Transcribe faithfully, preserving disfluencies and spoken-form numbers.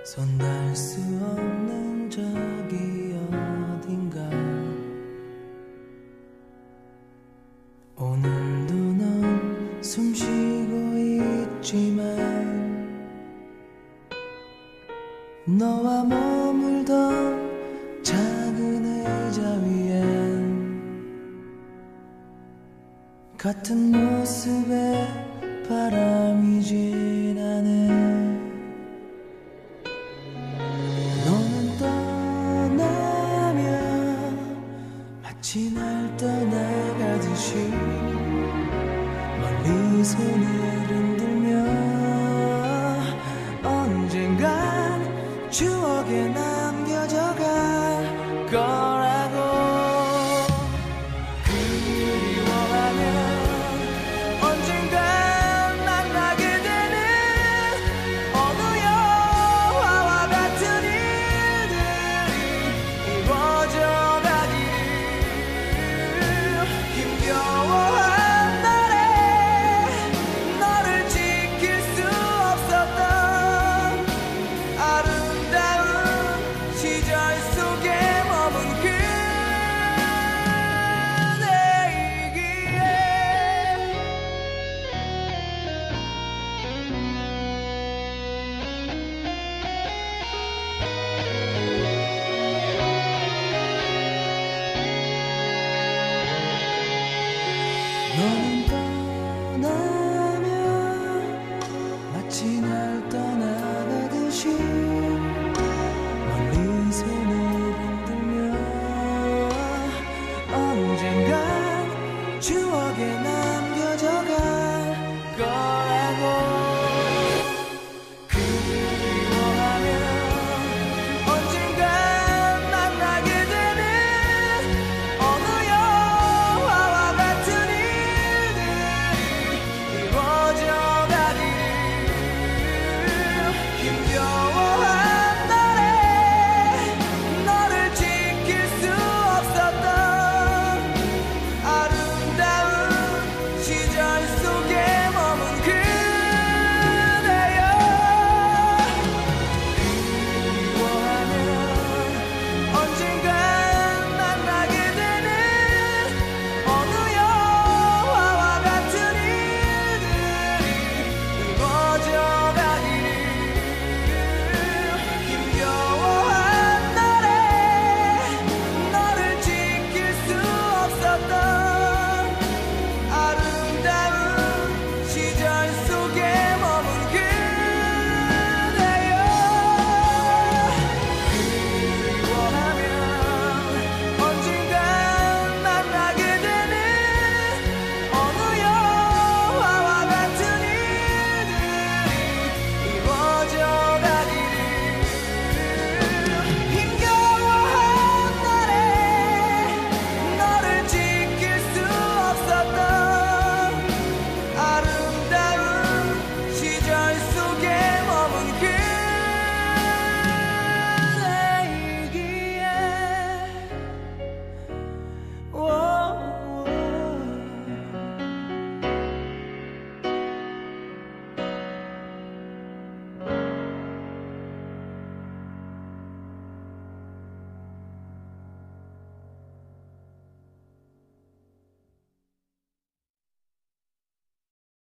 손 닿을 수 없는 저기 어딘가 오늘도 넌 숨쉬고 있지만 너와 머물던 작은 의자 위엔 같은 모습에 바람이 지나네. 너는 떠나면 마치 날 떠나가듯이 멀리 손을 흔들며 언젠간 추억에 남겨져 갈 거라고. 그리워하면 언젠간 만나게 되는 어느 영화와 같은 일들이 이루어져 가기를. 힘겨워한 날에 너를 지킬 수 없었던 아름다운 시절 속에 머문 그대이기에 너는 떠나면 마치 날